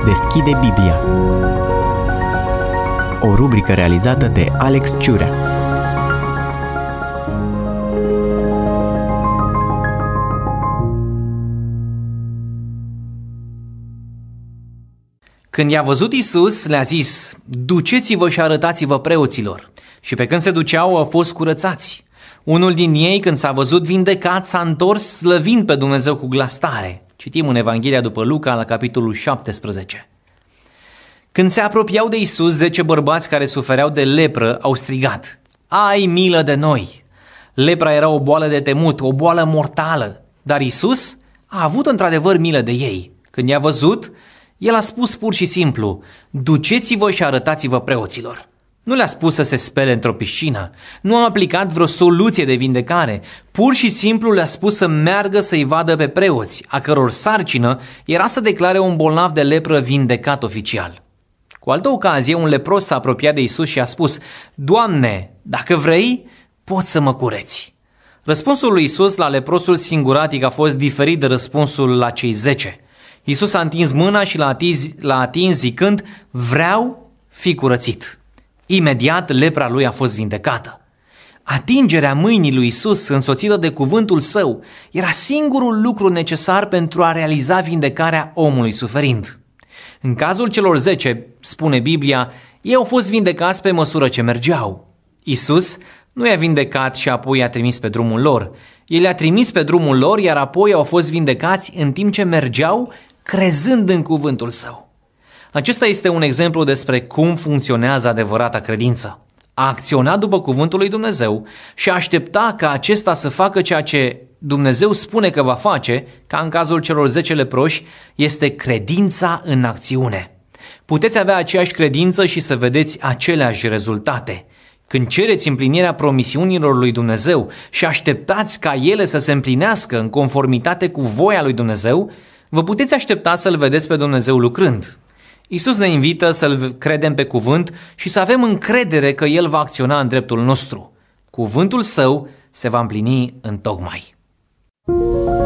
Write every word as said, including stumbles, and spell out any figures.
deschide Biblia. O rubrică realizată de Alex Ciurea. Când i-a văzut Iisus, le-a zis: duceți-vă și arătați-vă preoților. Și pe când se duceau, au fost curățați. Unul din ei, când s-a văzut vindecat, s-a întors slăvind pe Dumnezeu cu glas tare. Citim în Evanghelia după Luca, la capitolul șaptesprezece. Când se apropiau de Iisus, zece bărbați care sufereau de lepră au strigat: ai milă de noi! Lepra era o boală de temut, o boală mortală, dar Iisus a avut într-adevăr milă de ei. Când i-a văzut, el a spus pur și simplu: duceți-vă și arătați-vă preoților. Nu le-a spus să se spele într-o piscină, nu a aplicat vreo soluție de vindecare, pur și simplu le-a spus să meargă să-i vadă pe preoți, a căror sarcină era să declare un bolnav de lepră vindecat oficial. Cu altă ocazie, un lepros s-a apropiat de Iisus și a spus: Doamne, dacă vrei, poți să mă cureți. Răspunsul lui Iisus la leprosul singuratic a fost diferit de răspunsul la cei zece. Iisus a întins mâna și l-a atins, l-a atins zicând: vreau, fi curățit. Imediat lepra lui a fost vindecată. Atingerea mâinii lui Iisus, însoțită de cuvântul său, era singurul lucru necesar pentru a realiza vindecarea omului suferind. În cazul celor zece, spune Biblia, ei au fost vindecați pe măsură ce mergeau. Iisus nu i-a vindecat și apoi i-a trimis pe drumul lor. El i-a trimis pe drumul lor, iar apoi au fost vindecați în timp ce mergeau, crezând în cuvântul său. Acesta este un exemplu despre cum funcționează adevărata credință. A acționa după cuvântul lui Dumnezeu și a aștepta ca acesta să facă ceea ce Dumnezeu spune că va face, ca în cazul celor zece leproși, este credința în acțiune. Puteți avea aceeași credință și să vedeți aceleași rezultate. Când cereți împlinirea promisiunilor lui Dumnezeu și așteptați ca ele să se împlinească în conformitate cu voia lui Dumnezeu, vă puteți aștepta să-L vedeți pe Dumnezeu lucrând. Iisus ne invită să-L credem pe cuvânt și să avem încredere că El va acționa în dreptul nostru. Cuvântul Său se va împlini întocmai.